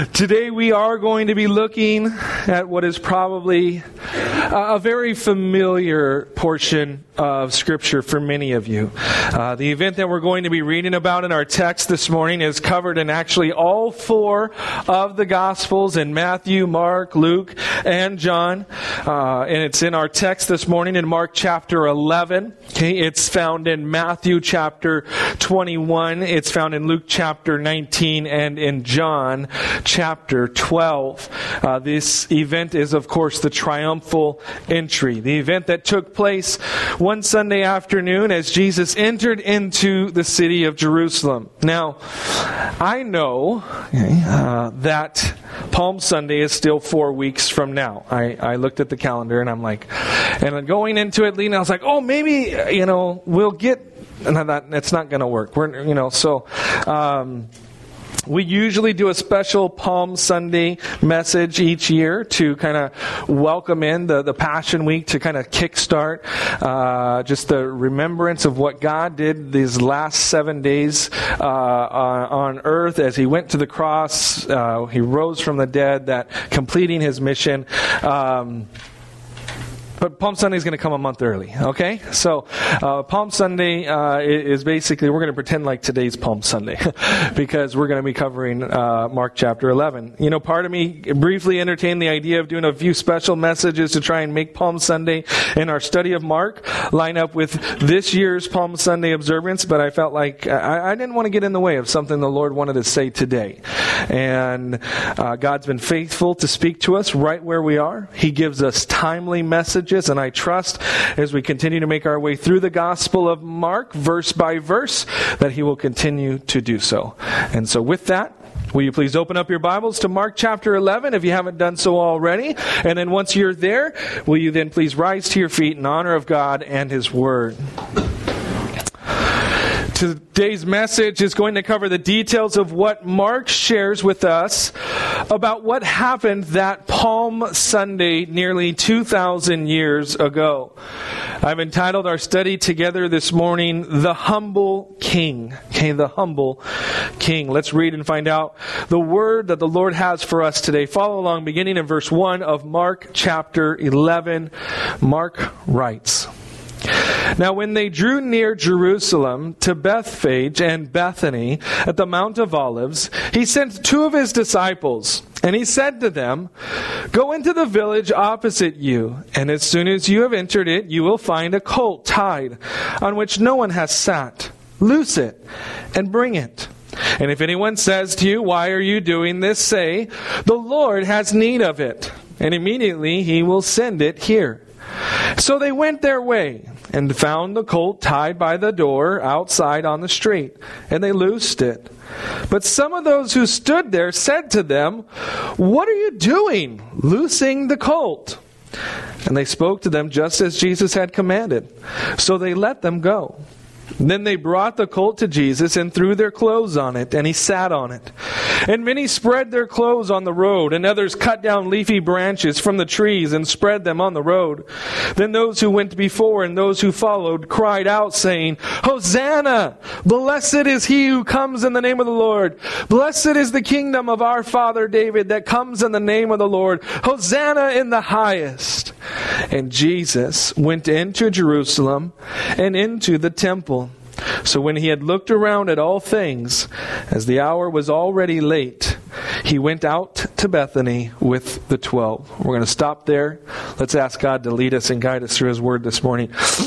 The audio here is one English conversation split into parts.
Today we are going to be looking at what is probably a very familiar portion of Scripture for many of you. The event that we're going to be reading about in our text this morning is covered in actually all four of the Gospels in Matthew, Mark, Luke, and John. And it's in our text this morning in Mark chapter 11. Okay, it's found in Matthew chapter 21. It's found in Luke chapter 19 and in John chapter 12. This event is, of course, the triumphal entry. The event that took place one Sunday afternoon as Jesus entered into the city of Jerusalem. Now, I know that Palm Sunday is still 4 weeks from now. I looked at the calendar and I'm like, and going into it, Lena, I was like, oh, maybe, we'll get, and I thought, it's not going to work. We usually do a special Palm Sunday message each year to kind of welcome in the Passion Week, to kind of kickstart just the remembrance of what God did these last 7 days on earth as He went to the cross. He rose from the dead, that completing His mission. But Palm Sunday is going to come a month early, okay? So Palm Sunday is basically, we're going to pretend like today's Palm Sunday because we're going to be covering Mark chapter 11. Part of me briefly entertained the idea of doing a few special messages to try and make Palm Sunday in our study of Mark line up with this year's Palm Sunday observance, but I felt like I didn't want to get in the way of something the Lord wanted to say today. And God's been faithful to speak to us right where we are. He gives us timely messages. And I trust as we continue to make our way through the Gospel of Mark, verse by verse, that He will continue to do so. And so with that, will you please open up your Bibles to Mark chapter 11 if you haven't done so already? And then once you're there, will you then please rise to your feet in honor of God and His Word? Today's message is going to cover the details of what Mark shares with us about what happened that Palm Sunday nearly 2,000 years ago. I've entitled our study together this morning, The Humble King. Okay, The Humble King. Let's read and find out the word that the Lord has for us today. Follow along beginning in verse 1 of Mark chapter 11. Mark writes, "Now when they drew near Jerusalem to Bethphage and Bethany at the Mount of Olives, He sent two of His disciples, and He said to them, 'Go into the village opposite you, and as soon as you have entered it, you will find a colt tied, on which no one has sat. Loose it, and bring it. And if anyone says to you, "Why are you doing this?" say, "The Lord has need of it," and immediately He will send it here.' So they went their way and found the colt tied by the door outside on the street, and they loosed it. But some of those who stood there said to them, 'What are you doing, loosing the colt?' And they spoke to them just as Jesus had commanded. So they let them go. Then they brought the colt to Jesus and threw their clothes on it, and He sat on it. And many spread their clothes on the road, and others cut down leafy branches from the trees and spread them on the road. Then those who went before and those who followed cried out, saying, 'Hosanna! Blessed is He who comes in the name of the Lord. Blessed is the kingdom of our father David that comes in the name of the Lord. Hosanna in the highest.' And Jesus went into Jerusalem and into the temple. So when He had looked around at all things, as the hour was already late, He went out to Bethany with the 12. We're going to stop there. Let's ask God to lead us and guide us through His Word this morning.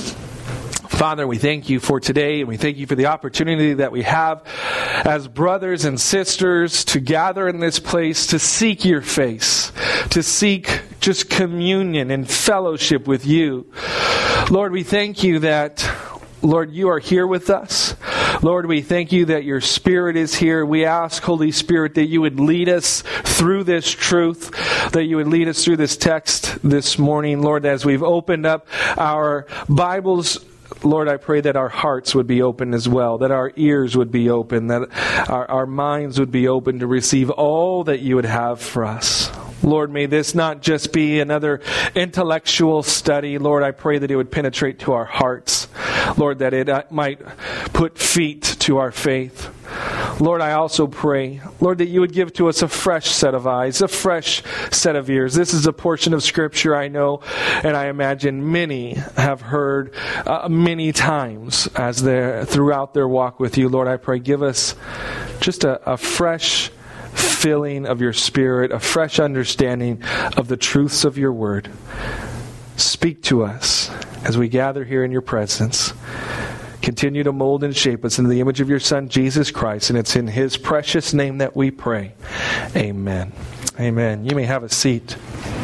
Father, we thank You for today, and we thank You for the opportunity that we have as brothers and sisters to gather in this place to seek Your face, to seek just communion and fellowship with You. Lord, we thank You that, Lord, You are here with us. Lord, we thank You that Your Spirit is here. We ask, Holy Spirit, that You would lead us through this truth, that You would lead us through this text this morning. Lord, as we've opened up our Bibles, Lord, I pray that our hearts would be open as well, that our ears would be open, that our minds would be open to receive all that You would have for us. Lord, may this not just be another intellectual study. Lord, I pray that it would penetrate to our hearts. Lord, that it might put feet to our faith. Lord, I also pray, Lord, that you would give to us a fresh set of eyes, a fresh set of ears. This is a portion of Scripture I know, and I imagine many have heard many times as they're throughout their walk with you. Lord, I pray, give us just a fresh filling of your Spirit, a fresh understanding of the truths of your word. Speak to us as we gather here in your presence. Continue to mold and shape us into the image of your Son, Jesus Christ. And it's in his precious name that we pray. Amen. Amen. You may have a seat.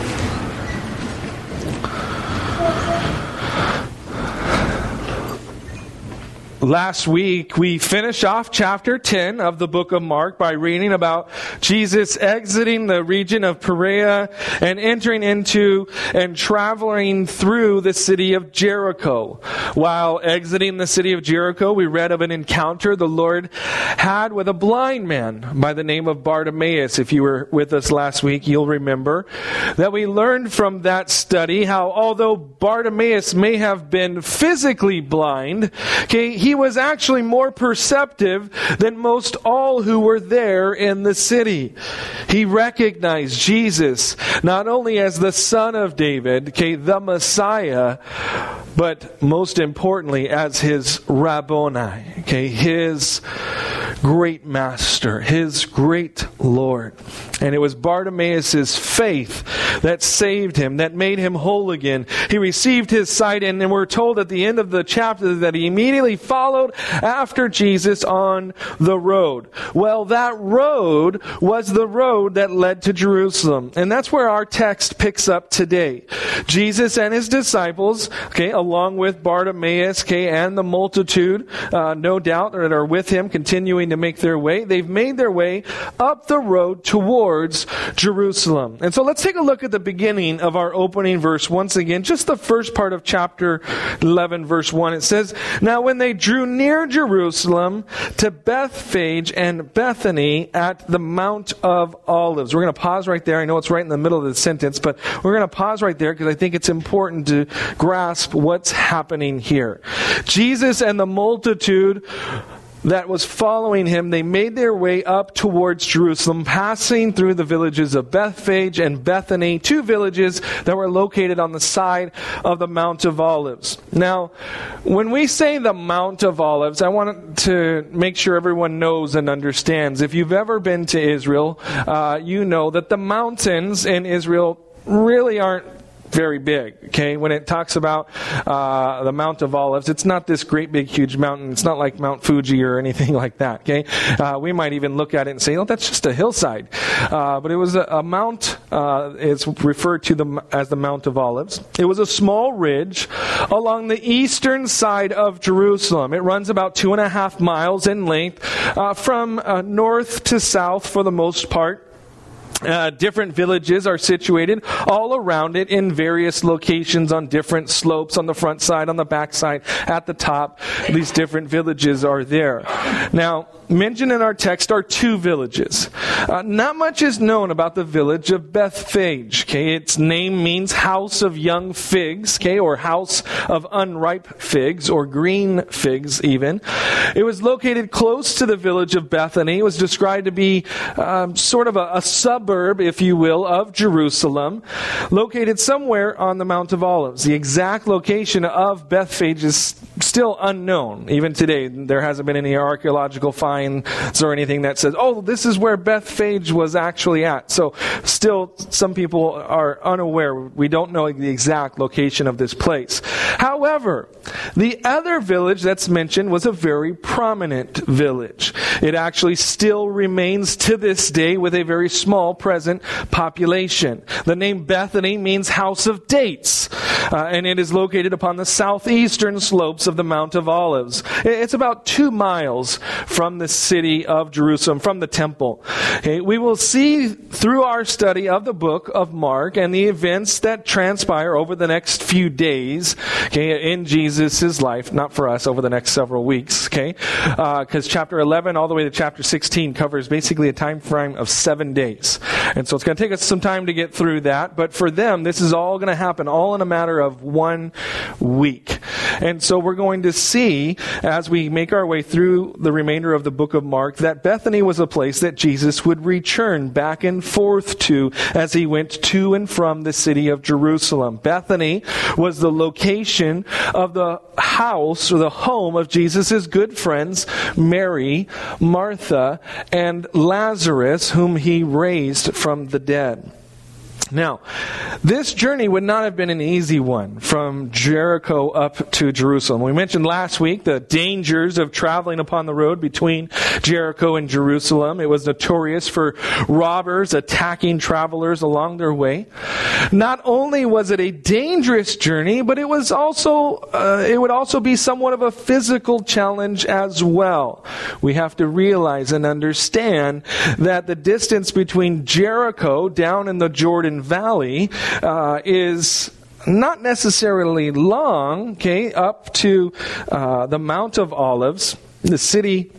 Last week, we finished off chapter 10 of the book of Mark by reading about Jesus exiting the region of Perea and entering into and traveling through the city of Jericho. While exiting the city of Jericho, we read of an encounter the Lord had with a blind man by the name of Bartimaeus. If you were with us last week, you'll remember that we learned from that study how although Bartimaeus may have been physically blind, he was actually more perceptive than most all who were there in the city. He recognized Jesus not only as the Son of David, the Messiah, but most importantly as his Rabboni, his great master, his great Lord. And it was Bartimaeus' faith that saved him, that made him whole again. He received his sight, and we're told at the end of the chapter that he immediately followed after Jesus on the road. Well, that road was the road that led to Jerusalem. And that's where our text picks up today. Jesus and his disciples, along with Bartimaeus, and the multitude, no doubt, that are with him, continuing to make their way. They've made their way up the road towards Jerusalem. And so let's take a look at the beginning of our opening verse once again, just the first part of chapter 11, verse 1. It says, "Now when they drew near Jerusalem to Bethphage and Bethany at the Mount of Olives." We're going to pause right there. I know it's right in the middle of the sentence, but we're going to pause right there because I think it's important to grasp what's happening here. Jesus and the multitude that was following him, they made their way up towards Jerusalem, passing through the villages of Bethphage and Bethany, two villages that were located on the side of the Mount of Olives. Now, when we say the Mount of Olives, I want to make sure everyone knows and understands. If you've ever been to Israel, you know that the mountains in Israel really aren't very big, When it talks about the Mount of Olives, it's not this great big huge mountain. It's not like Mount Fuji or anything like that, we might even look at it and say, oh, that's just a hillside. But it was a mount, it's referred to as the Mount of Olives. It was a small ridge along the eastern side of Jerusalem. It runs about 2.5 miles in length, from north to south for the most part. Different villages are situated all around it in various locations on different slopes, on the front side, on the back side, at the top. These different villages are there. Now, mentioned in our text are two villages. Not much is known about the village of Bethphage. Its name means house of young figs, or house of unripe figs, or green figs even. It was located close to the village of Bethany. It was described to be sort of a suburb, if you will, of Jerusalem, located somewhere on the Mount of Olives. The exact location of Bethphage is still unknown. Even today, there hasn't been any archaeological finds or anything that says, oh, this is where Bethphage was actually at. So still, some people are unaware. We don't know the exact location of this place. However, the other village that's mentioned was a very prominent village. It actually still remains to this day with a very small present population. The name Bethany means house of dates, and it is located upon the southeastern slopes of the Mount of Olives. It's about 2 miles from the city of Jerusalem, from the temple. We will see through our study of the book of Mark and the events that transpire over the next few days, okay, in Jesus' life, not for us, over the next several weeks, okay, because chapter 11 all the way to chapter 16 covers basically a time frame of 7 days. And so it's going to take us some time to get through that, but for them, this is all going to happen all in a matter of 1 week. And so we're going to see, as we make our way through the remainder of the book of Mark, that Bethany was a place that Jesus would return back and forth to as he went to and from the city of Jerusalem. Bethany was the location of the house or the home of Jesus' good friends, Mary, Martha, and Lazarus, whom he raised from the dead. Now, this journey would not have been an easy one from Jericho up to Jerusalem. We mentioned last week the dangers of traveling upon the road between Jericho and Jerusalem. It was notorious for robbers attacking travelers along their way. Not only was it a dangerous journey, but it would also be somewhat of a physical challenge as well. We have to realize and understand that the distance between Jericho down in the Jordan Valley is not necessarily long, okay, up to the Mount of Olives. The city,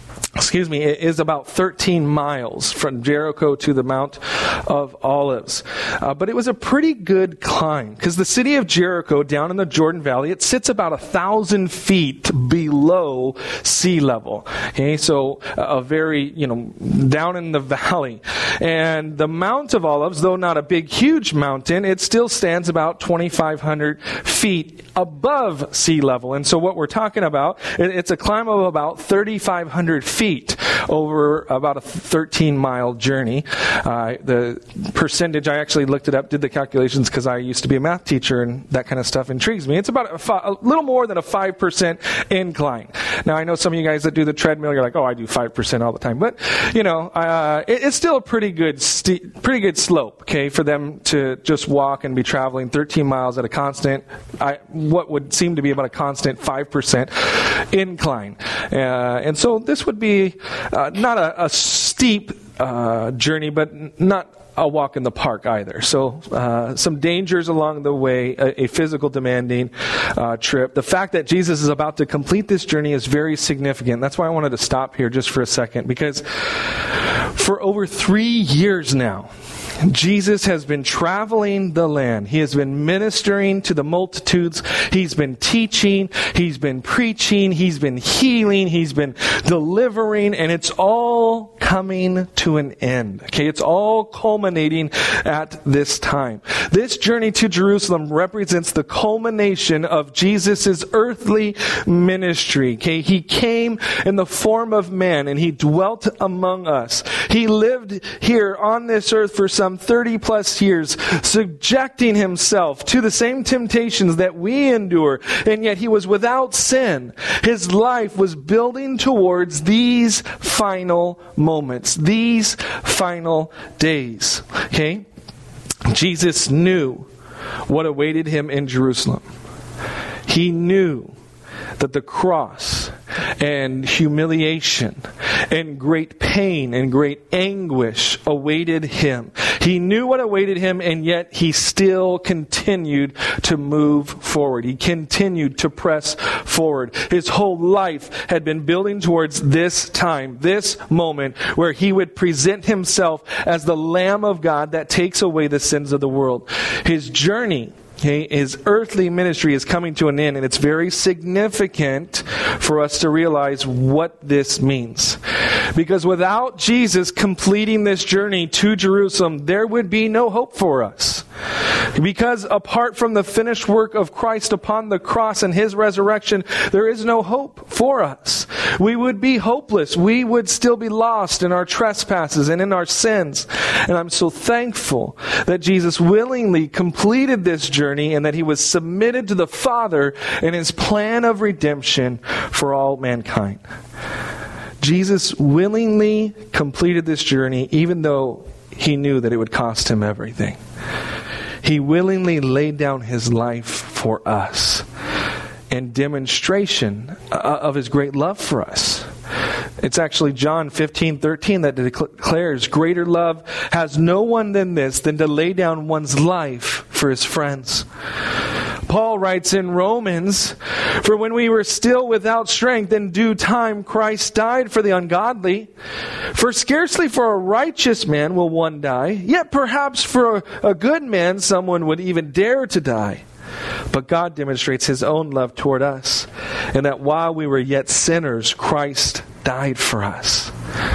it is about 13 miles from Jericho to the Mount of Olives. But it was a pretty good climb because the city of Jericho down in the Jordan Valley, it sits about 1,000 feet below sea level. Okay, so a very, down in the valley. And the Mount of Olives, though not a big, huge mountain, it still stands about 2,500 feet above sea level. And so what we're talking about, it's a climb of about 3,500 feet over about a 13-mile journey. The percentage, I actually looked it up, did the calculations because I used to be a math teacher and that kind of stuff intrigues me. It's about a little more than a 5% incline. Now, I know some of you guys that do the treadmill, you're like, oh, I do 5% all the time. But, it's still a pretty good slope, okay, for them to just walk and be traveling 13 miles at a constant, what would seem to be about a constant 5% incline. And so this would be not a steep journey, but not a walk in the park either. So some dangers along the way, a physical demanding trip. The fact that Jesus is about to complete this journey is very significant. That's why I wanted to stop here just for a second, because for over 3 years now, Jesus has been traveling the land. He has been ministering to the multitudes. He's been teaching. He's been preaching. He's been healing. He's been delivering. And it's all coming to an end. Okay, it's all culminating at this time. This journey to Jerusalem represents the culmination of Jesus' earthly ministry. Okay, he came in the form of man and he dwelt among us. He lived here on this earth for some 30 plus years, subjecting himself to the same temptations that we endure, and yet he was without sin. His life was building towards these final moments, these final days. Okay? Jesus knew what awaited him in Jerusalem. He knew that the cross and humiliation and great pain and great anguish awaited him. He knew what awaited him, and yet he still continued to move forward. He continued to press forward. His whole life had been building towards this time, this moment where he would present himself as the Lamb of God that takes away the sins of the world. His journey, his earthly ministry is coming to an end, and it's very significant for us to realize what this means. Because without Jesus completing this journey to Jerusalem, there would be no hope for us. Because apart from the finished work of Christ upon the cross and his resurrection, there is no hope for us. We would be hopeless. We would still be lost in our trespasses and in our sins. And I'm so thankful that Jesus willingly completed this journey and that he was submitted to the Father in his plan of redemption for all mankind. Jesus willingly completed this journey even though he knew that it would cost him everything. He willingly laid down his life for us in demonstration of his great love for us. It's actually John 15:13 that declares, greater love has no one than this, than to lay down one's life for his friends. Paul writes in Romans, for when we were still without strength, in due time Christ died for the ungodly. For scarcely for a righteous man will one die, yet perhaps for a good man someone would even dare to die. But God demonstrates his own love toward us, and that while we were yet sinners, Christ died for us.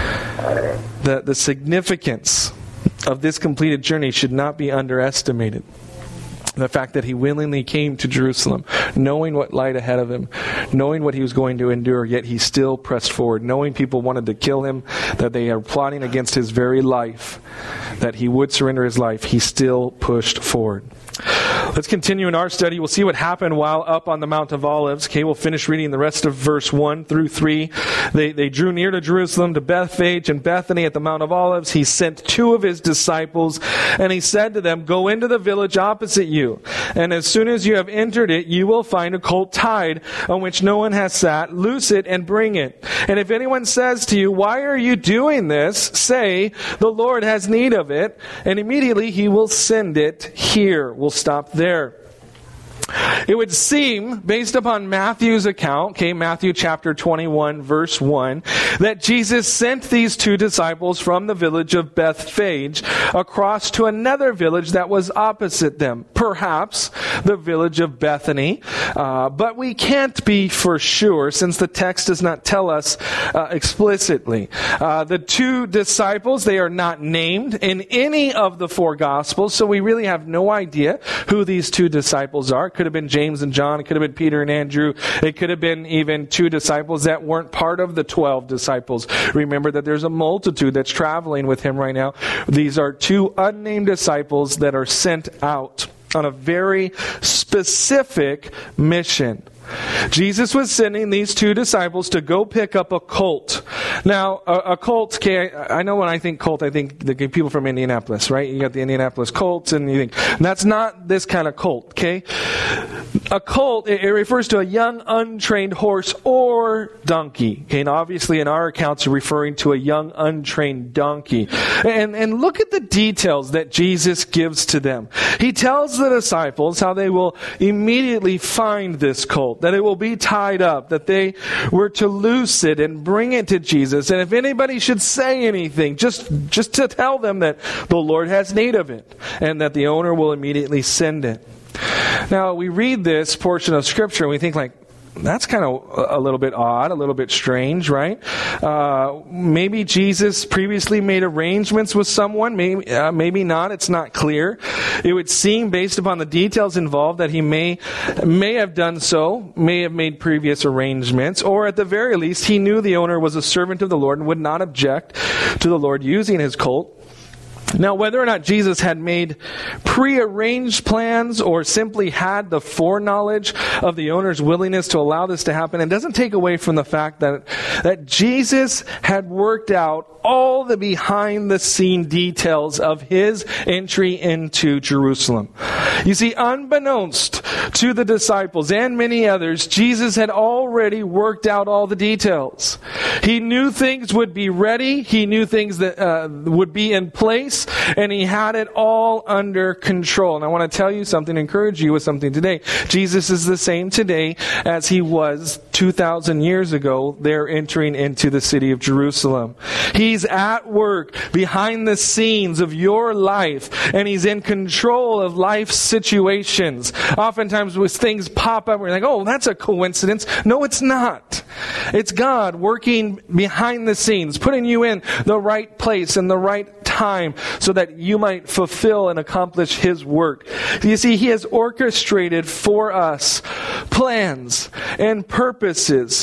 The significance of this completed journey should not be underestimated. The fact that he willingly came to Jerusalem, knowing what lied ahead of him, knowing what he was going to endure, yet he still pressed forward, knowing people wanted to kill him, that they are plotting against his very life, that he would surrender his life, he still pushed forward. Let's continue in our study. We'll see what happened while up on the Mount of Olives. Okay, we'll finish reading the rest of verse 1 through 3. They drew near to Jerusalem, to Bethphage and Bethany at the Mount of Olives. He sent 2 of his disciples, and he said to them, go into the village opposite you, and as soon as you have entered it, you will find a colt tied, on which no one has sat. Loose it and bring it. And if anyone says to you, why are you doing this? Say, the Lord has need of it, and immediately he will send it here. We'll stop there. It would seem, based upon Matthew's account, okay, Matthew chapter 21, verse 1, that Jesus sent these 2 disciples from the village of Bethphage across to another village that was opposite them, perhaps the village of Bethany, but we can't be for sure since the text does not tell us explicitly. The 2 disciples, they are not named in any of the 4 Gospels, so we really have no idea who these 2 disciples are. It could have been James and John. It could have been Peter and Andrew. It could have been even 2 disciples that weren't part of the 12 disciples. Remember that there's a multitude that's traveling with him right now. These are 2 unnamed disciples that are sent out on a very specific mission. Jesus was sending these 2 disciples to go pick up a colt. Now, a colt, okay, I know when I think colt, I think the people from Indianapolis, right? You got the Indianapolis Colts, and you think, that's not this kind of colt, okay? A colt, it refers to a young, untrained horse or donkey. Okay, and obviously in our accounts, are referring to a young, untrained donkey. And look at the details that Jesus gives to them. He tells the disciples how they will immediately find this colt, that it will be tied up, that they were to loose it and bring it to Jesus. And if anybody should say anything, just to tell them that the Lord has need of it, and that the owner will immediately send it. Now, we read this portion of Scripture and we think like, that's kind of a little bit odd, a little bit strange, right? Maybe Jesus previously made arrangements with someone, maybe not, it's not clear. It would seem, based upon the details involved, that he may have done so, may have made previous arrangements, or at the very least, he knew the owner was a servant of the Lord and would not object to the Lord using his colt. Now, whether or not Jesus had made prearranged plans or simply had the foreknowledge of the owner's willingness to allow this to happen, it doesn't take away from the fact that Jesus had worked out all the behind-the-scene details of his entry into Jerusalem. You see, unbeknownst to the disciples and many others, Jesus had already worked out all the details. He knew things would be ready. He knew things that would be in place, and he had it all under control. And I want to tell you something, encourage you with something today. Jesus is the same today as he was 2,000 years ago there entering into the city of Jerusalem. He's at work behind the scenes of your life, and he's in control of life's situations. Oftentimes when things pop up, we're like, oh, that's a coincidence. No, it's not. It's God working behind the scenes, putting you in the right place and the right time so that you might fulfill and accomplish his work. You see, he has orchestrated for us plans and purposes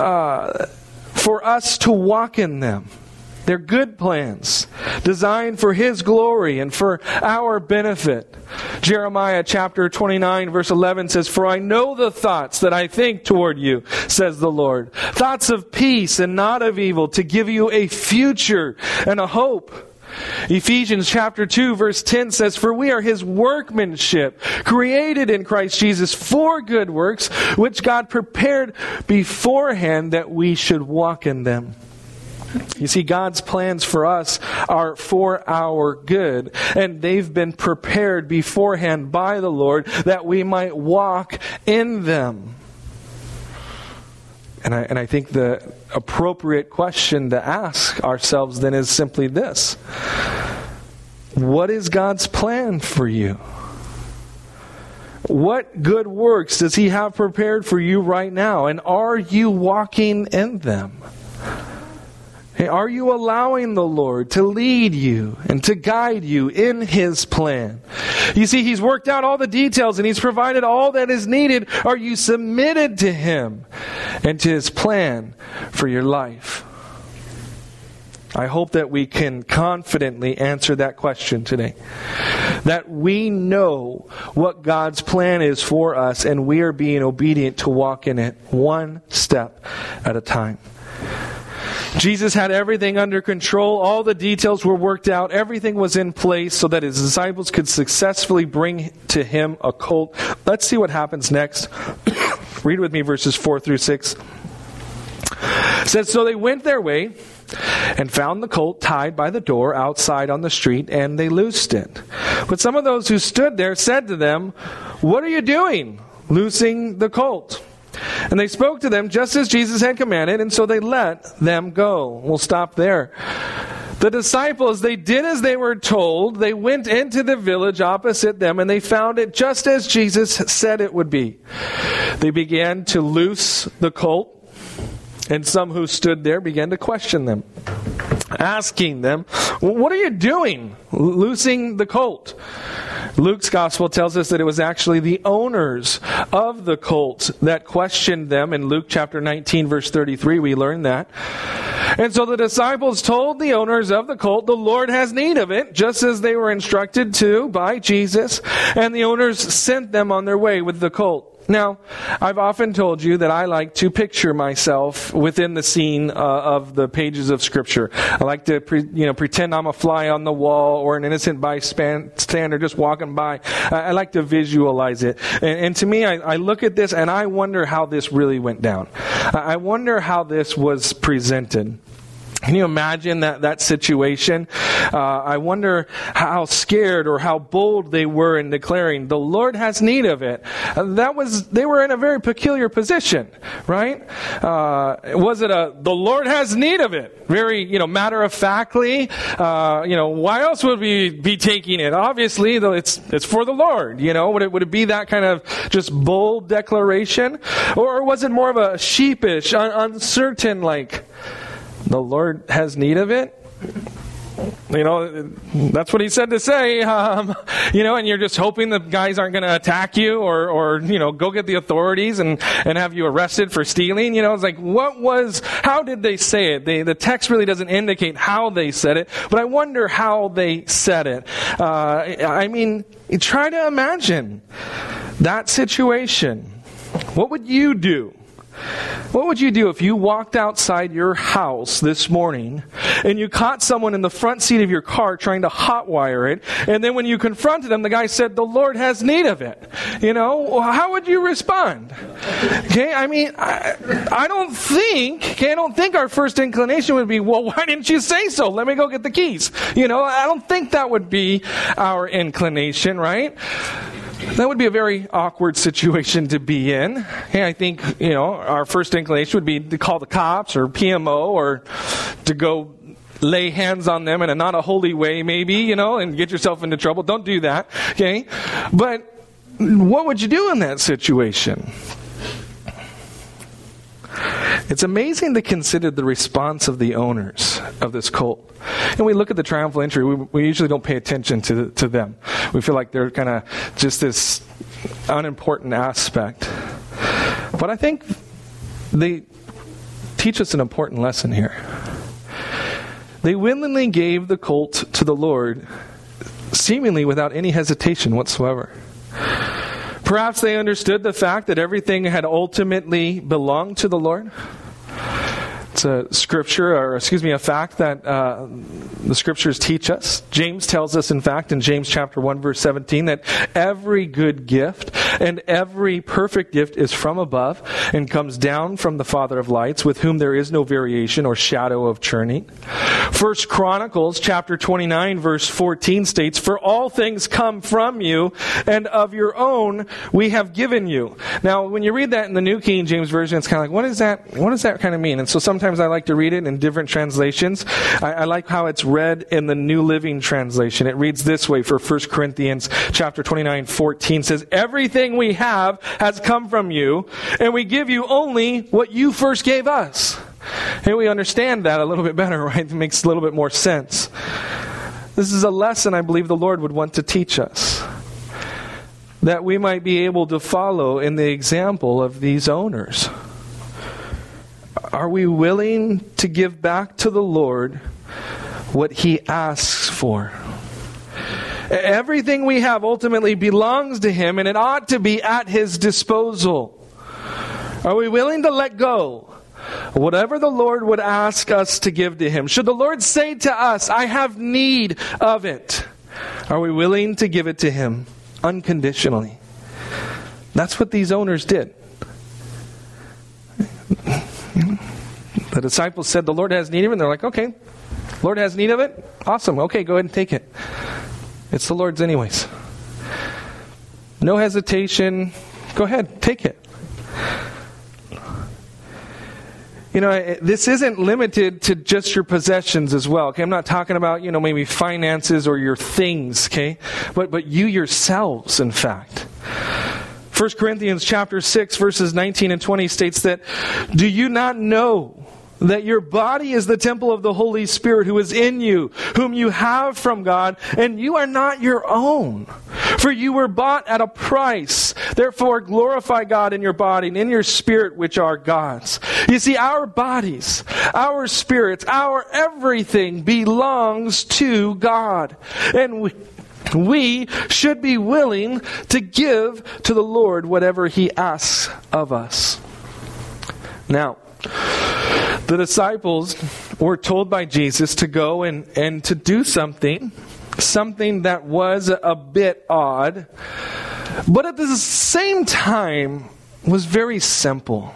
for us to walk in them. They're good plans, designed for his glory and for our benefit. Jeremiah chapter 29 verse 11 says, "For I know the thoughts that I think toward you, says the Lord. Thoughts of peace and not of evil, to give you a future and a hope." Ephesians chapter 2 verse 10 says, "For we are his workmanship, created in Christ Jesus for good works, which God prepared beforehand that we should walk in them." You see, God's plans for us are for our good, and they've been prepared beforehand by the Lord that we might walk in them. And I think the appropriate question to ask ourselves then is simply this: what is God's plan for you? What good works does He have prepared for you right now? And are you walking in them? Hey, are you allowing the Lord to lead you and to guide you in His plan? You see, He's worked out all the details and He's provided all that is needed. Are you submitted to Him and to His plan for your life? I hope that we can confidently answer that question today. That we know what God's plan is for us and we are being obedient to walk in it one step at a time. Jesus had everything under control. All the details were worked out. Everything was in place so that His disciples could successfully bring to Him a colt. Let's see what happens next. Read with me verses 4 through 6. It says, "So they went their way and found the colt tied by the door outside on the street, and they loosed it. But some of those who stood there said to them, 'What are you doing, loosing the colt?' And they spoke to them just as Jesus had commanded, and so they let them go." We'll stop there. The disciples, they did as they were told. They went into the village opposite them, and they found it just as Jesus said it would be. They began to loose the colt, and some who stood there began to question them, asking them, "What are you doing, loosing the colt?" Luke's gospel tells us that it was actually the owners of the colt that questioned them. In Luke chapter 19, verse 33, we learn that. And so the disciples told the owners of the colt, "The Lord has need of it," just as they were instructed to by Jesus. And the owners sent them on their way with the colt. Now, I've often told you that I like to picture myself within the scene of the pages of Scripture. I like to pretend I'm a fly on the wall or an innocent bystander just walking by. I like to visualize it. And to me, I look at this and I wonder how this really went down. I wonder how this was presented. Can you imagine that situation? I wonder how scared or how bold they were in declaring, "The Lord has need of it." They were in a very peculiar position, right? Was it "the Lord has need of it"? Very, matter of factly. Why else would we be taking it? Obviously, it's for the Lord. Would it be that kind of just bold declaration, or was it more of a sheepish, uncertain, like, "The Lord has need of it"? That's what He said to say, and you're just hoping the guys aren't going to attack you or go get the authorities and have you arrested for stealing. It's like, how did they say it? The text really doesn't indicate how they said it, but I wonder how they said it. Try to imagine that situation. What would you do? What would you do if you walked outside your house this morning and you caught someone in the front seat of your car trying to hotwire it, and then when you confronted them, the guy said, "The Lord has need of it"? How would you respond? Okay, I don't think our first inclination would be, "Well, why didn't you say so? Let me go get the keys." I don't think that would be our inclination, right? That would be a very awkward situation to be in. I think, our first inclination would be to call the cops or PMO or to go lay hands on them in a not a holy way maybe, and get yourself into trouble. Don't do that, okay? But what would you do in that situation? It's amazing to consider the response of the owners of this colt. And we look at the triumphal entry, we usually don't pay attention to them. We feel like they're kind of just this unimportant aspect. But I think they teach us an important lesson here. They willingly gave the colt to the Lord, seemingly without any hesitation whatsoever. Perhaps they understood the fact that everything had ultimately belonged to the Lord. It's a fact that the Scriptures teach us. James tells us, in fact, in James chapter 1, verse 17, that every good gift And every perfect gift is from above and comes down from the Father of lights, with whom there is no variation or shadow of turning. 1 Chronicles chapter 29 verse 14 states, "For all things come from you, and of your own we have given you." Now, when you read that in the New King James Version, it's kind of like, what does that kind of mean? And so sometimes I like to read it in different translations. I like how it's read in the New Living Translation. It reads this way for 1 Corinthians chapter 29, 14 says, "Everything we have has come from you, and we give you only what you first gave us." And we understand that a little bit better, right? It makes a little bit more sense. This is a lesson I believe the Lord would want to teach us, that we might be able to follow in the example of these owners. Are we willing to give back to the Lord what He asks for? Everything we have ultimately belongs to Him, and it ought to be at His disposal. Are we willing to let go whatever the Lord would ask us to give to Him? Should the Lord say to us, "I have need of it," are we willing to give it to Him unconditionally? That's what these owners did. The disciples said, "The Lord has need of it." And they're like, "Okay, Lord has need of it? Awesome. Okay, go ahead and take it. It's the Lord's anyways." No hesitation. Go ahead, take it. You know, this isn't limited to just your possessions as well. Okay, I'm not talking about, maybe finances or your things, okay? But you yourselves, in fact. 1 Corinthians chapter 6, verses 19 and 20 states that, "Do you not know that your body is the temple of the Holy Spirit who is in you, whom you have from God, and you are not your own? For you were bought at a price. Therefore glorify God in your body and in your spirit, which are God's." You see, our bodies, our spirits, our everything belongs to God. And we should be willing to give to the Lord whatever He asks of us. Now, the disciples were told by Jesus to go and to do something that was a bit odd, but at the same time was very simple.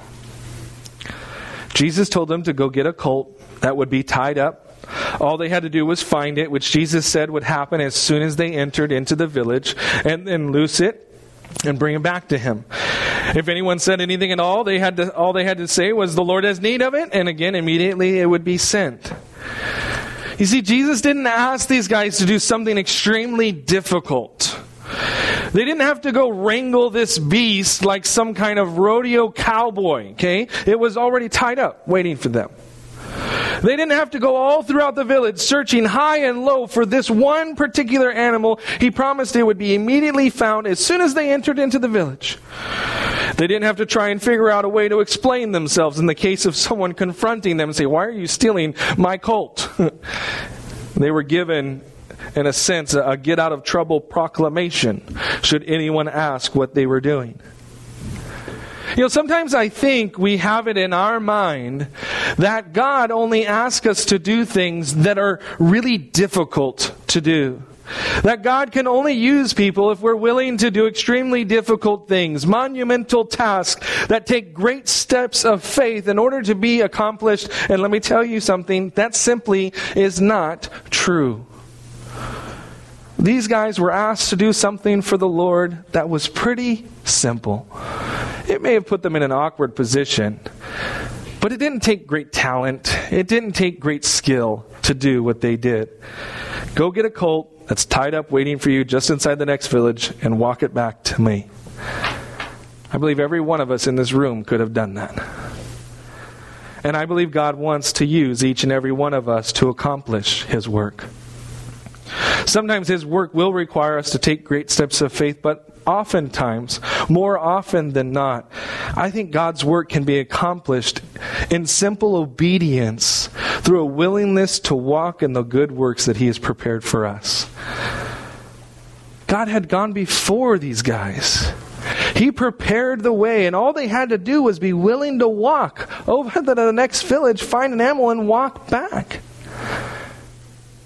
Jesus told them to go get a colt that would be tied up. All they had to do was find it, which Jesus said would happen as soon as they entered into the village, and then loose it and bring it back to Him. If anyone said anything at all, all they had to say was, "The Lord has need of it," and again, immediately it would be sent. You see, Jesus didn't ask these guys to do something extremely difficult. They didn't have to go wrangle this beast like some kind of rodeo cowboy, okay? It was already tied up, waiting for them. They didn't have to go all throughout the village searching high and low for this one particular animal. He promised it would be immediately found as soon as they entered into the village. They didn't have to try and figure out a way to explain themselves in the case of someone confronting them and say, "Why are you stealing my colt?" They were given, in a sense, a get-out-of-trouble proclamation should anyone ask what they were doing. Sometimes I think we have it in our mind that God only asks us to do things that are really difficult to do. That God can only use people if we're willing to do extremely difficult things, monumental tasks that take great steps of faith in order to be accomplished. And let me tell you something, that simply is not true. These guys were asked to do something for the Lord that was pretty simple. It may have put them in an awkward position, but it didn't take great talent. It didn't take great skill to do what they did. Go get a colt that's tied up waiting for you just inside the next village and walk it back to me. I believe every one of us in this room could have done that. And I believe God wants to use each and every one of us to accomplish His work. Sometimes His work will require us to take great steps of faith, but oftentimes, more often than not, I think God's work can be accomplished in simple obedience through a willingness to walk in the good works that He has prepared for us. God had gone before these guys. He prepared the way, and all they had to do was be willing to walk over to the next village, find an animal, and walk back.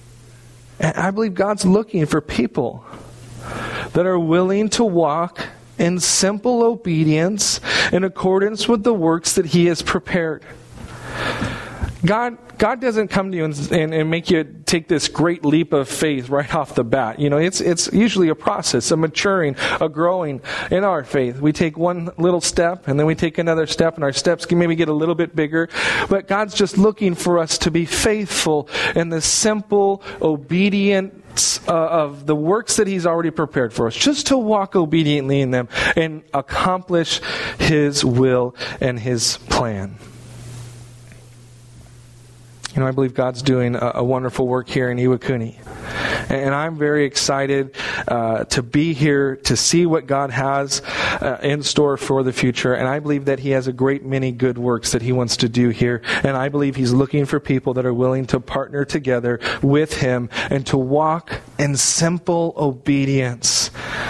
And I believe God's looking for people that are willing to walk in simple obedience in accordance with the works that He has prepared. God doesn't come to you and make you take this great leap of faith right off the bat. It's usually a process, a maturing, a growing in our faith. We take one little step, and then we take another step, and our steps can maybe get a little bit bigger. But God's just looking for us to be faithful in the simple, obedient of the works that He's already prepared for us, just to walk obediently in them and accomplish His will and His plan. I believe God's doing a wonderful work here in Iwakuni. And I'm very excited to be here to see what God has in store for the future. And I believe that He has a great many good works that He wants to do here. And I believe He's looking for people that are willing to partner together with Him and to walk in simple obedience.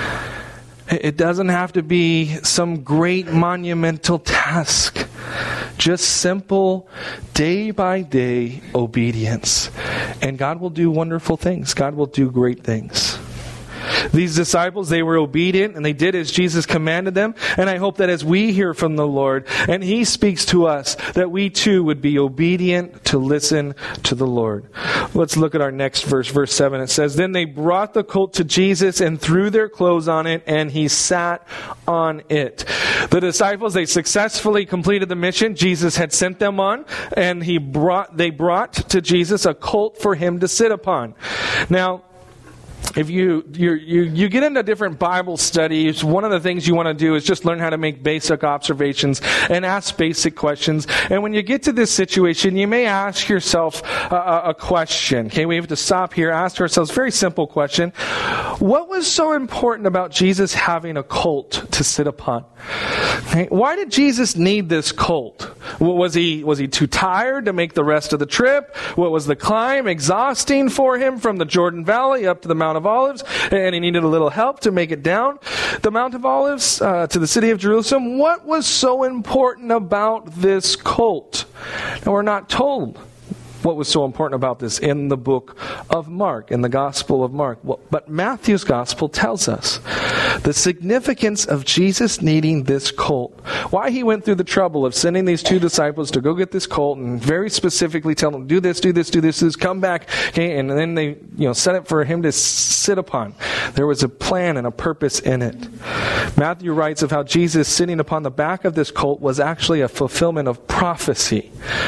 It doesn't have to be some great monumental task. Just simple, day-by-day obedience. And God will do wonderful things. God will do great things. These disciples, they were obedient and they did as Jesus commanded them. And I hope that as we hear from the Lord and He speaks to us, that we too would be obedient to listen to the Lord. Let's look at our next verse, verse 7. It says, "Then they brought the colt to Jesus and threw their clothes on it, and He sat on it." The disciples, they successfully completed the mission Jesus had sent them on, and they brought to Jesus a colt for Him to sit upon. Now, if you get into different Bible studies, one of the things you want to do is just learn how to make basic observations and ask basic questions. And when you get to this situation, you may ask yourself a question. Okay, we have to stop here, ask ourselves a very simple question. What was so important about Jesus having a colt to sit upon? Okay, why did Jesus need this colt? Was he too tired to make the rest of the trip? What was the climb exhausting for Him from the Jordan Valley up to the Mount of Olives, and He needed a little help to make it down the Mount of Olives to the city of Jerusalem? What was so important about this colt? Now, we're not told what was so important about this in the book of Mark, in the Gospel of Mark. But Matthew's Gospel tells us the significance of Jesus needing this colt. Why He went through the trouble of sending these two disciples to go get this colt and very specifically tell them, do this, come back. Okay, and then they set it for Him to sit upon. There was a plan and a purpose in it. Matthew writes of how Jesus sitting upon the back of this colt was actually a fulfillment of prophecy.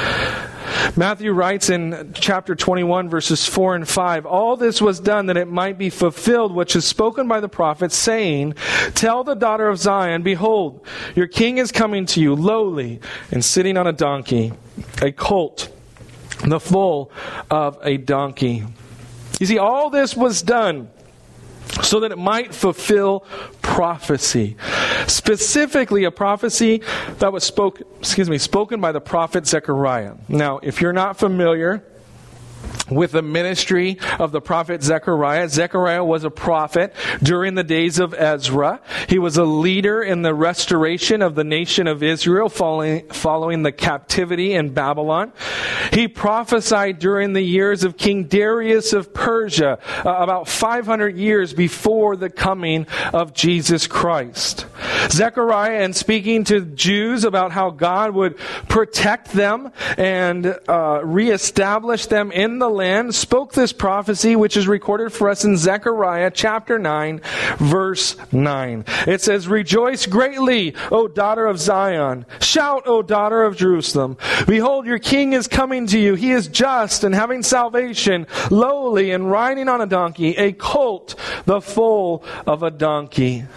Matthew writes in chapter 21, verses 4 and 5, "All this was done that it might be fulfilled, which is spoken by the prophet, saying, Tell the daughter of Zion, Behold, your king is coming to you, lowly, and sitting on a donkey, a colt, the foal of a donkey." You see, all this was done so that it might fulfill prophecy. Specifically, a prophecy that was spoken by the prophet Zechariah. Now, if you're not familiar with the ministry of the prophet Zechariah. Zechariah was a prophet during the days of Ezra. He was a leader in the restoration of the nation of Israel following the captivity in Babylon. He prophesied during the years of King Darius of Persia, about 500 years before the coming of Jesus Christ. Zechariah, in speaking to Jews about how God would protect them and reestablish them in the land, spoke this prophecy, which is recorded for us in Zechariah chapter 9, verse 9. It says, "Rejoice greatly, O daughter of Zion. Shout, O daughter of Jerusalem. Behold, your king is coming to you. He is just and having salvation, lowly and riding on a donkey, a colt, the foal of a donkey."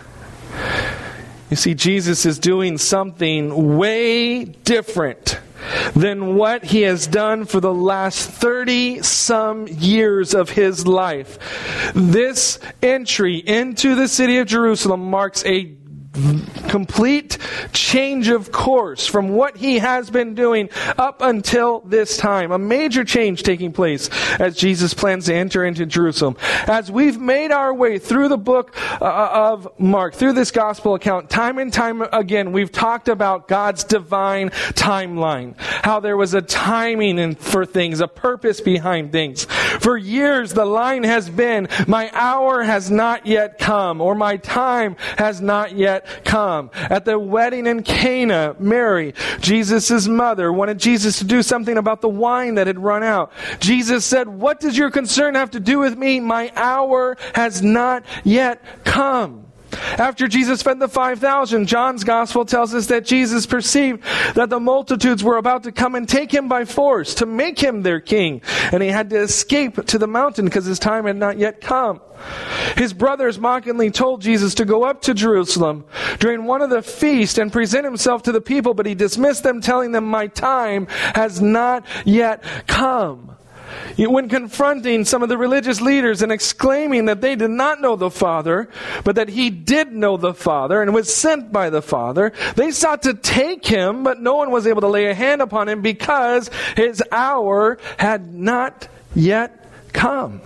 You see, Jesus is doing something way different than what He has done for the last 30-some years of His life. This entry into the city of Jerusalem marks a Complete change of course from what he has been doing up until this time. A major change taking place as Jesus plans to enter into Jerusalem. As we've made our way through the book of Mark, through this gospel account, time and time again, we've talked about God's divine timeline. How there was a timing for things, a purpose behind things. For years, the line has been, my hour has not yet come, or my time has not yet come. At the wedding in Cana, Mary, Jesus' mother, wanted Jesus to do something about the wine that had run out. Jesus said, what does your concern have to do with me? My hour has not yet come. After Jesus fed the 5,000, John's gospel tells us that Jesus perceived that the multitudes were about to come and take him by force to make him their king. And he had to escape to the mountain because his time had not yet come. His brothers mockingly told Jesus to go up to Jerusalem during one of the feasts and present himself to the people, but he dismissed them, telling them, my time has not yet come. When confronting some of the religious leaders and exclaiming that they did not know the Father, but that he did know the Father and was sent by the Father, they sought to take him, but no one was able to lay a hand upon him because his hour had not yet come.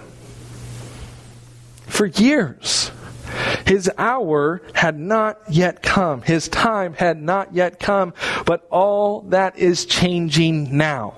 For years, his hour had not yet come. His time had not yet come, but all that is changing now.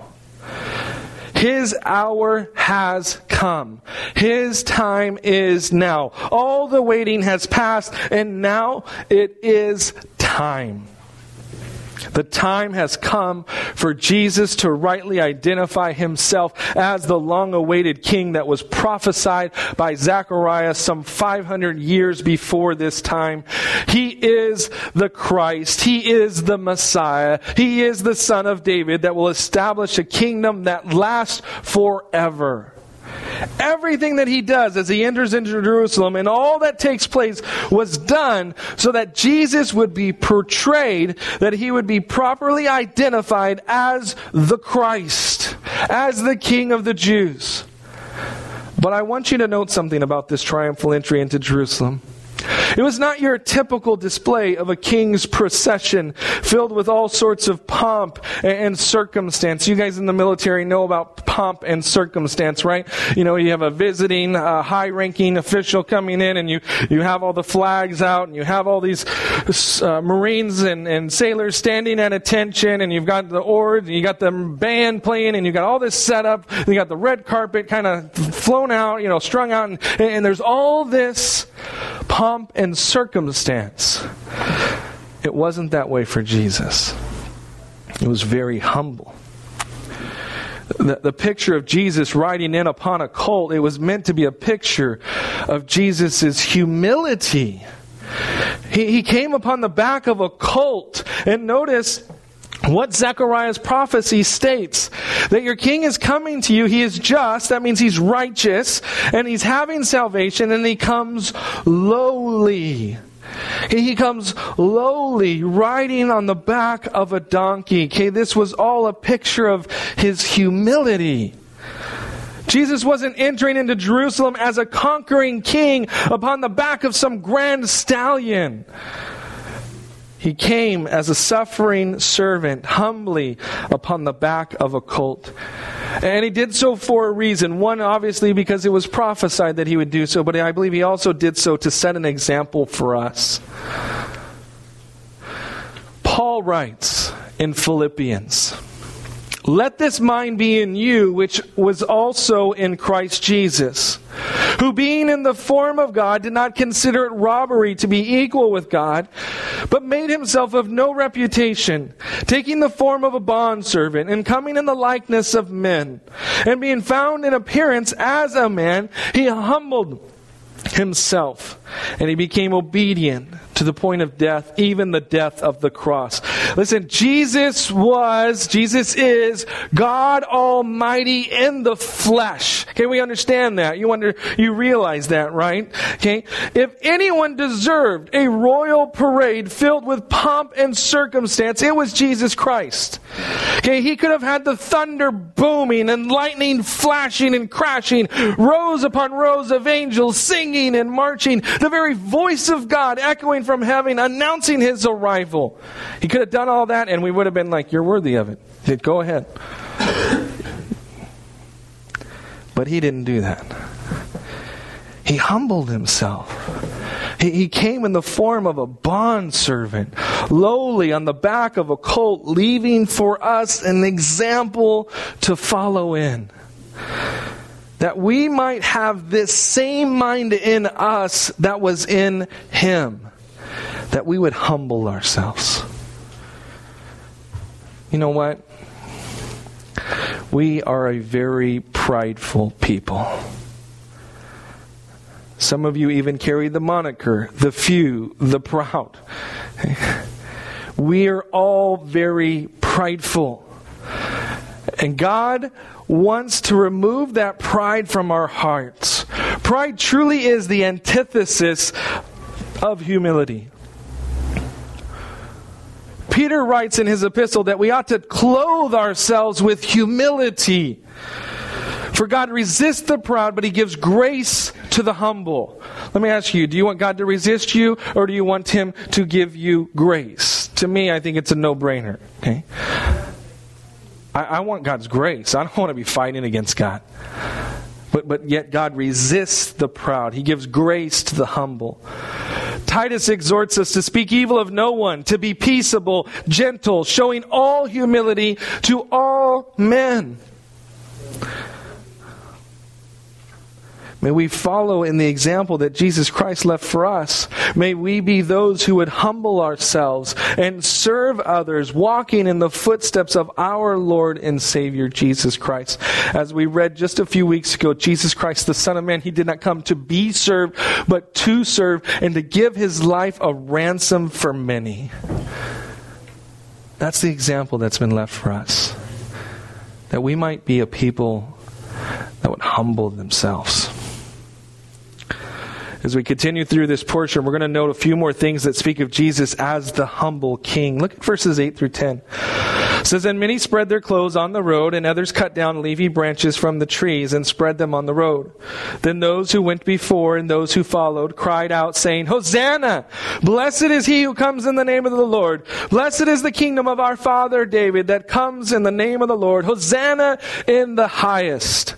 His hour has come. His time is now. All the waiting has passed, and now it is time. The time has come for Jesus to rightly identify himself as the long-awaited king that was prophesied by Zechariah some 500 years before this time. He is the Christ. He is the Messiah. He is the Son of David that will establish a kingdom that lasts forever. Everything that he does as he enters into Jerusalem and all that takes place was done so that Jesus would be portrayed, that he would be properly identified as the Christ, as the King of the Jews. But I want you to note something about this triumphal entry into Jerusalem. It was not your typical display of a king's procession filled with all sorts of pomp and circumstance. You guys in the military know about pomp and circumstance, right? You know, you have a visiting high-ranking official coming in, and you have all the flags out, and you have all these Marines and sailors standing at attention, and you've got the oars, and you got the band playing, and you got all this set up. You got the red carpet kind of flown out, you know, strung out, and there's all this pomp and circumstance. It wasn't that way for Jesus. It was very humble. The picture of Jesus riding in upon a colt, it was meant to be a picture of Jesus' humility. He came upon the back of a colt, and notice what Zechariah's prophecy states, that your king is coming to you. He is just, that means he's righteous, and he's having salvation, and he comes lowly. He comes lowly, riding on the back of a donkey. Okay, this was all a picture of his humility. Jesus wasn't entering into Jerusalem as a conquering king upon the back of some grand stallion. He came as a suffering servant, humbly upon the back of a colt. And he did so for a reason. One, obviously, because it was prophesied that he would do so, but I believe he also did so to set an example for us. Paul writes in Philippians, "Let this mind be in you, which was also in Christ Jesus, who being in the form of God did not consider it robbery to be equal with God, but made himself of no reputation, taking the form of a bondservant, and coming in the likeness of men. And being found in appearance as a man, he humbled himself, and he became obedient to the point of death, even the death of the cross." Listen, Jesus is God Almighty in the flesh. Okay, we understand that. You realize that, right? Okay, if anyone deserved a royal parade filled with pomp and circumstance, it was Jesus Christ. Okay, he could have had the thunder booming and lightning flashing and crashing, rows upon rows of angels singing and marching, the very voice of God echoing from heaven, announcing his arrival. He could have done all that and we would have been like, you're worthy of it. Go ahead. But he didn't do that. He humbled himself. He came in the form of a bondservant, lowly on the back of a colt, leaving for us an example to follow in. That we might have this same mind in us that was in him. That we would humble ourselves. You know what? We are a very prideful people. Some of you even carry the moniker, the few, the proud. We are all very prideful. And God wants to remove that pride from our hearts. Pride truly is the antithesis of humility. Peter writes in his epistle that we ought to clothe ourselves with humility. For God resists the proud, but he gives grace to the humble. Let me ask you, do you want God to resist you, or do you want him to give you grace? To me, I think it's a no-brainer. Okay? I want God's grace. I don't want to be fighting against God. But yet God resists the proud. He gives grace to the humble. Titus exhorts us to speak evil of no one, to be peaceable, gentle, showing all humility to all men. May we follow in the example that Jesus Christ left for us. May we be those who would humble ourselves and serve others, walking in the footsteps of our Lord and Savior, Jesus Christ. As we read just a few weeks ago, Jesus Christ, the Son of Man, he did not come to be served, but to serve and to give his life a ransom for many. That's the example that's been left for us. That we might be a people that would humble themselves. As we continue through this portion, we're going to note a few more things that speak of Jesus as the humble king. Look at verses 8 through 10. It says, "And many spread their clothes on the road, and others cut down leafy branches from the trees and spread them on the road. Then those who went before and those who followed cried out, saying, Hosanna! Blessed is he who comes in the name of the Lord. Blessed is the kingdom of our father David that comes in the name of the Lord. Hosanna in the highest."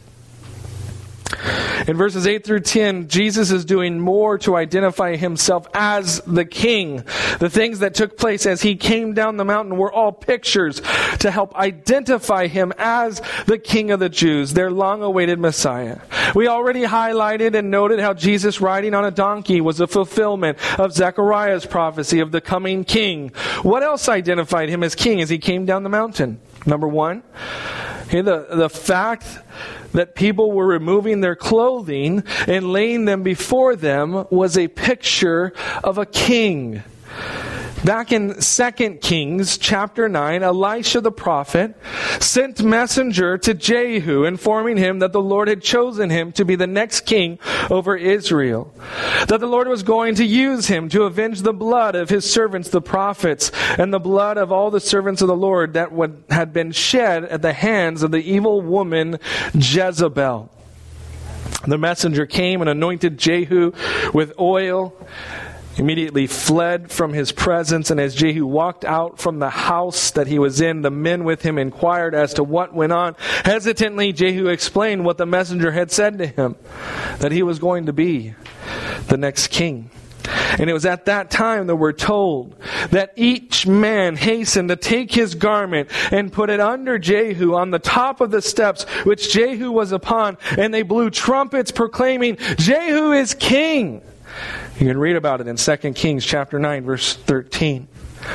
In verses 8 through 10, Jesus is doing more to identify himself as the king. The things that took place as he came down the mountain were all pictures to help identify him as the King of the Jews, their long-awaited Messiah. We already highlighted and noted how Jesus riding on a donkey was a fulfillment of Zechariah's prophecy of the coming king. What else identified him as king as he came down the mountain? Number one, the fact that people were removing their clothing and laying them before them was a picture of a king. Back in 2 Kings chapter 9, Elisha the prophet sent messenger to Jehu, informing him that the Lord had chosen him to be the next king over Israel. That the Lord was going to use him to avenge the blood of his servants the prophets and the blood of all the servants of the Lord that had been shed at the hands of the evil woman Jezebel. The messenger came and anointed Jehu with oil, immediately fled from his presence, and as Jehu walked out from the house that he was in, the men with him inquired as to what went on. Hesitantly, Jehu explained what the messenger had said to him, that he was going to be the next king. And it was at that time that we're told that each man hastened to take his garment and put it under Jehu on the top of the steps which Jehu was upon, and they blew trumpets proclaiming, Jehu is king. You can read about it in 2 Kings chapter 9, verse 13.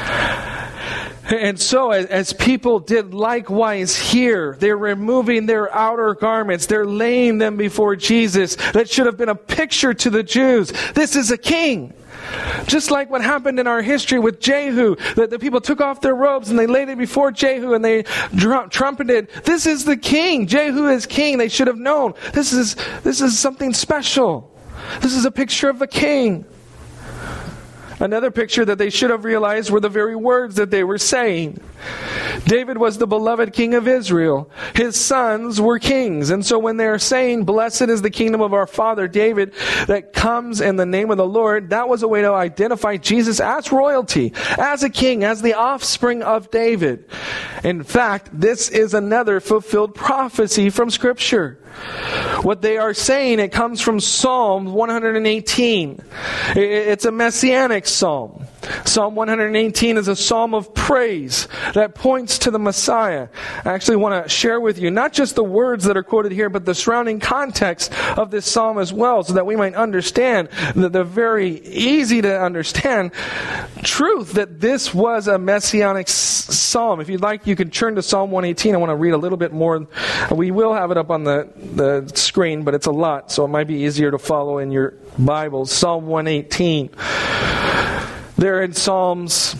And so, as people did likewise here, they're removing their outer garments. They're laying them before Jesus. That should have been a picture to the Jews. This is a king. Just like what happened in our history with Jehu, that the people took off their robes and they laid it before Jehu and they trumpeted, "This is the king. Jehu is king." They should have known. This is something special. This is a picture of the king. Another picture that they should have realized were the very words that they were saying. David was the beloved king of Israel. His sons were kings. And so when they're saying, "Blessed is the kingdom of our father David that comes in the name of the Lord," that was a way to identify Jesus as royalty, as a king, as the offspring of David. In fact, this is another fulfilled prophecy from Scripture. What they are saying, it comes from Psalm 118. It's a messianic psalm. Psalm 118 is a psalm of praise that points to the Messiah. I actually want to share with you not just the words that are quoted here, but the surrounding context of this psalm as well, so that we might understand the very easy to understand truth that this was a messianic psalm. If you'd like, you could turn to Psalm 118. I want to read a little bit more. We will have it up on the screen, but it's a lot, so it might be easier to follow in your Bibles. Psalm 118. There in Psalms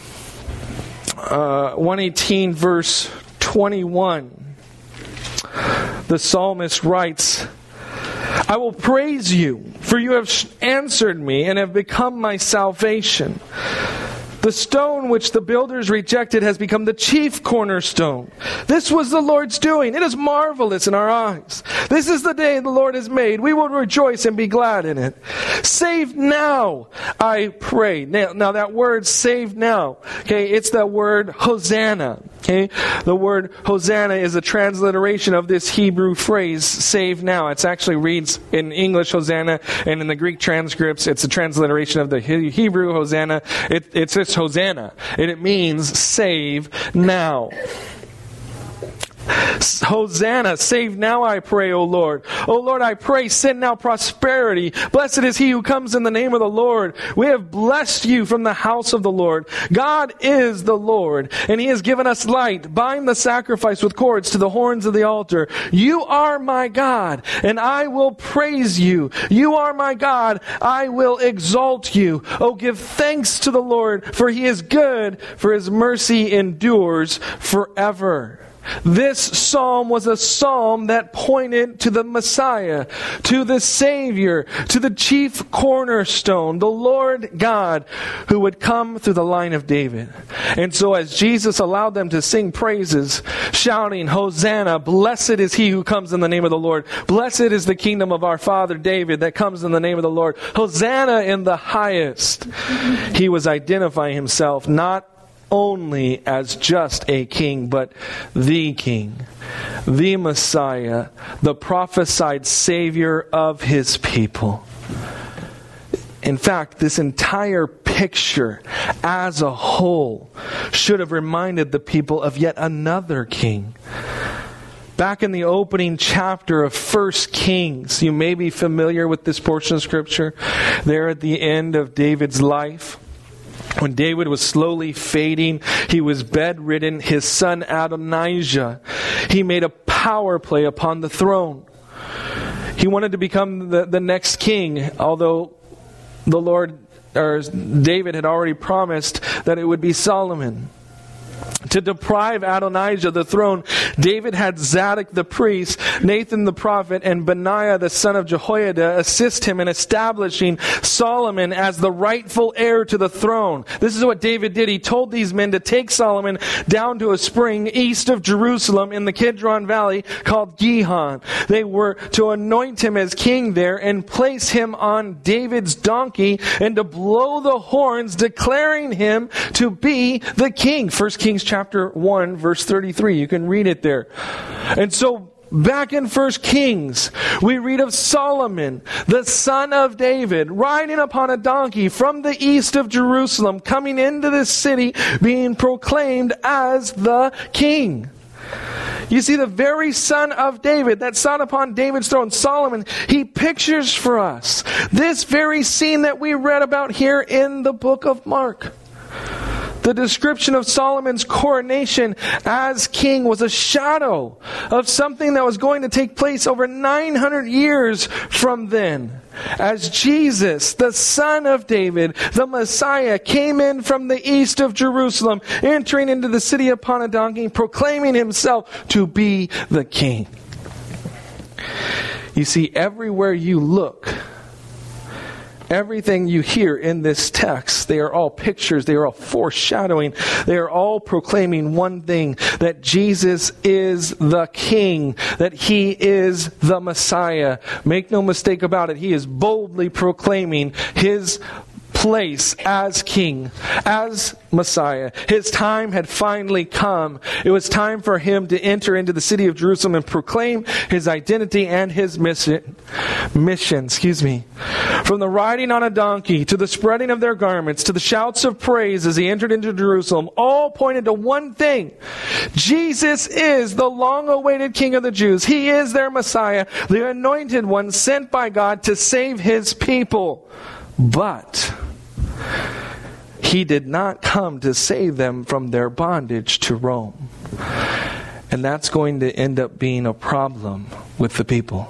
118 verse 21, the psalmist writes, "I will praise you, for you have answered me and have become my salvation. The stone which the builders rejected has become the chief cornerstone. This was the Lord's doing. It is marvelous in our eyes. This is the day the Lord has made. We will rejoice and be glad in it. Save now, I pray." Now that word "save now," okay, it's the word Hosanna. Okay, the word Hosanna is a transliteration of this Hebrew phrase, "save now." It actually reads in English Hosanna, and in the Greek transcripts, it's a transliteration of the Hebrew Hosanna. It's just Hosanna, and it means save now. Hosanna, save now, I pray, O Lord. O Lord, I pray, send now prosperity. Blessed is he who comes in the name of the Lord. We have blessed you from the house of the Lord. God is the Lord, and he has given us light. Bind the sacrifice with cords to the horns of the altar. You are my God, and I will praise you. You are my God, I will exalt you. Oh, give thanks to the Lord, for he is good, for his mercy endures forever. This psalm was a psalm that pointed to the Messiah, to the Savior, to the chief cornerstone, the Lord God, who would come through the line of David. And so as Jesus allowed them to sing praises, shouting, "Hosanna, blessed is he who comes in the name of the Lord. Blessed is the kingdom of our father David that comes in the name of the Lord. Hosanna in the highest." He was identifying himself not only as just a king, but the king, the Messiah, the prophesied Savior of his people. In fact, this entire picture as a whole should have reminded the people of yet another king. Back in the opening chapter of 1 Kings, you may be familiar with this portion of Scripture, there at the end of David's life. When David was slowly fading, he was bedridden, his son Adonijah, he made a power play upon the throne. He wanted to become the next king, although the Lord, or David had already promised that it would be Solomon. To deprive Adonijah the throne, David had Zadok the priest, Nathan the prophet, and Benaiah the son of Jehoiada assist him in establishing Solomon as the rightful heir to the throne. This is what David did. He told these men to take Solomon down to a spring east of Jerusalem in the Kidron Valley called Gihon. They were to anoint him as king there and place him on David's donkey and to blow the horns, declaring him to be the king. 1 Kings chapter 1, verse 33. You can read it there. And so back in 1 Kings, we read of Solomon, the son of David, riding upon a donkey from the east of Jerusalem, coming into this city, being proclaimed as the king. You see, the very son of David that sat upon David's throne, Solomon, he pictures for us this very scene that we read about here in the book of Mark. The description of Solomon's coronation as king was a shadow of something that was going to take place over 900 years from then. As Jesus, the Son of David, the Messiah, came in from the east of Jerusalem, entering into the city upon a donkey, proclaiming himself to be the king. You see, everywhere you look, everything you hear in this text, they are all pictures, they are all foreshadowing, they are all proclaiming one thing, that Jesus is the King, that He is the Messiah. Make no mistake about it, He is boldly proclaiming His place as King, as Messiah. His time had finally come. It was time for Him to enter into the city of Jerusalem and proclaim His identity and His mission. From the riding on a donkey, to the spreading of their garments, to the shouts of praise as He entered into Jerusalem, all pointed to one thing. Jesus is the long-awaited King of the Jews. He is their Messiah, the anointed one sent by God to save His people. But He did not come to save them from their bondage to Rome. And that's going to end up being a problem with the people.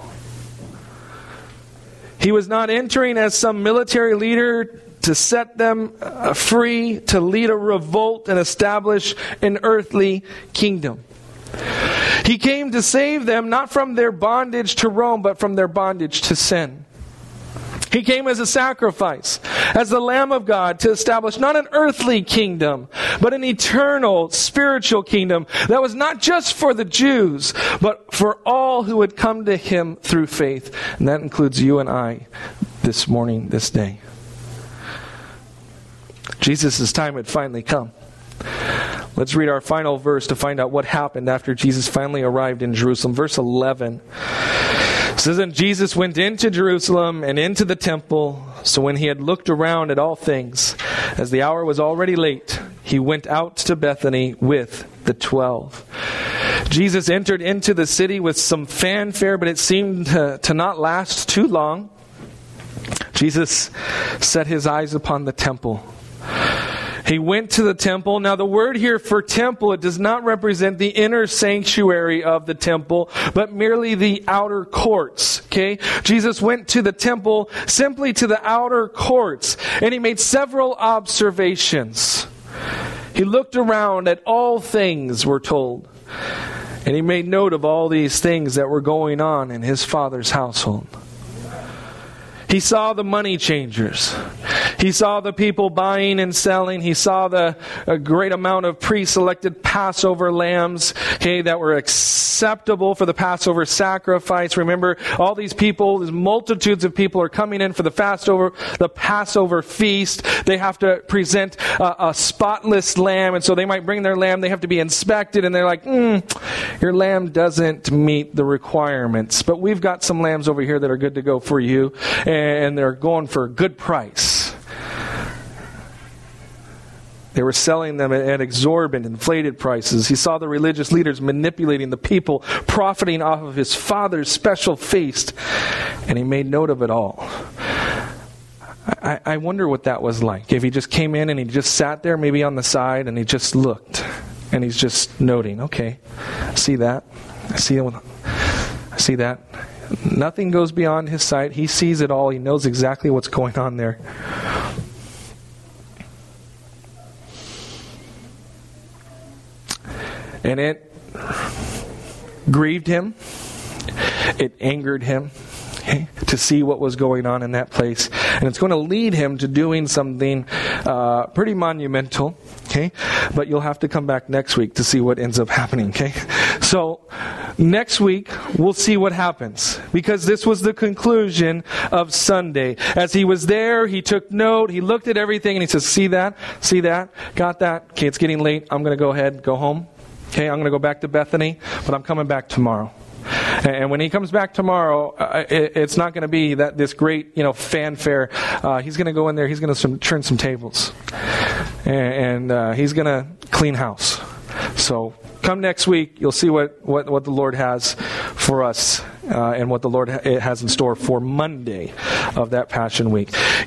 He was not entering as some military leader to set them free, to lead a revolt and establish an earthly kingdom. He came to save them not from their bondage to Rome, but from their bondage to sin. He came as a sacrifice, as the Lamb of God, to establish not an earthly kingdom, but an eternal, spiritual kingdom that was not just for the Jews, but for all who would come to Him through faith. And that includes you and I this morning, this day. Jesus' time had finally come. Let's read our final verse to find out what happened after Jesus finally arrived in Jerusalem. Verse 11. It says, "And Jesus went into Jerusalem and into the temple. So when He had looked around at all things, as the hour was already late, He went out to Bethany with the 12. Jesus entered into the city with some fanfare, but it seemed to not last too long. Jesus set His eyes upon the temple. He went to the temple. Now the word here for temple, it does not represent the inner sanctuary of the temple, but merely the outer courts. Okay? Jesus went to the temple, simply to the outer courts, and He made several observations. He looked around at all things, we're told. And He made note of all these things that were going on in His Father's household. He saw the money changers. He saw the people buying and selling. He saw a great amount of pre-selected Passover lambs, that were acceptable for the Passover sacrifice. Remember, all these people, these multitudes of people are coming in for the Passover feast. They have to present a spotless lamb, and so they might bring their lamb. They have to be inspected, and they're like, your lamb doesn't meet the requirements, but we've got some lambs over here that are good to go for you, and they're going for a good price. They were selling them at exorbitant, inflated prices. He saw the religious leaders manipulating the people, profiting off of His Father's special feast, and He made note of it all. I wonder what that was like. If He just came in and He just sat there, maybe on the side, and He just looked, and He's just noting, okay, I see that. I see that. Nothing goes beyond His sight. He sees it all. He knows exactly what's going on there. And it grieved Him. It angered Him to see what was going on in that place. And it's going to lead Him to doing something pretty monumental. But you'll have to come back next week to see what ends up happening. So next week, we'll see what happens. Because this was the conclusion of Sunday. As He was there, He took note, He looked at everything, and He says, see that, got that. Okay, it's getting late. I'm going to go ahead, go home. Okay, I'm going to go back to Bethany, but I'm coming back tomorrow. And when He comes back tomorrow, it's not going to be this great, fanfare. He's going to go in there, He's going to turn some tables. And He's going to clean house. So come next week, you'll see what the Lord has for us and what the Lord has in store for Monday of that Passion Week.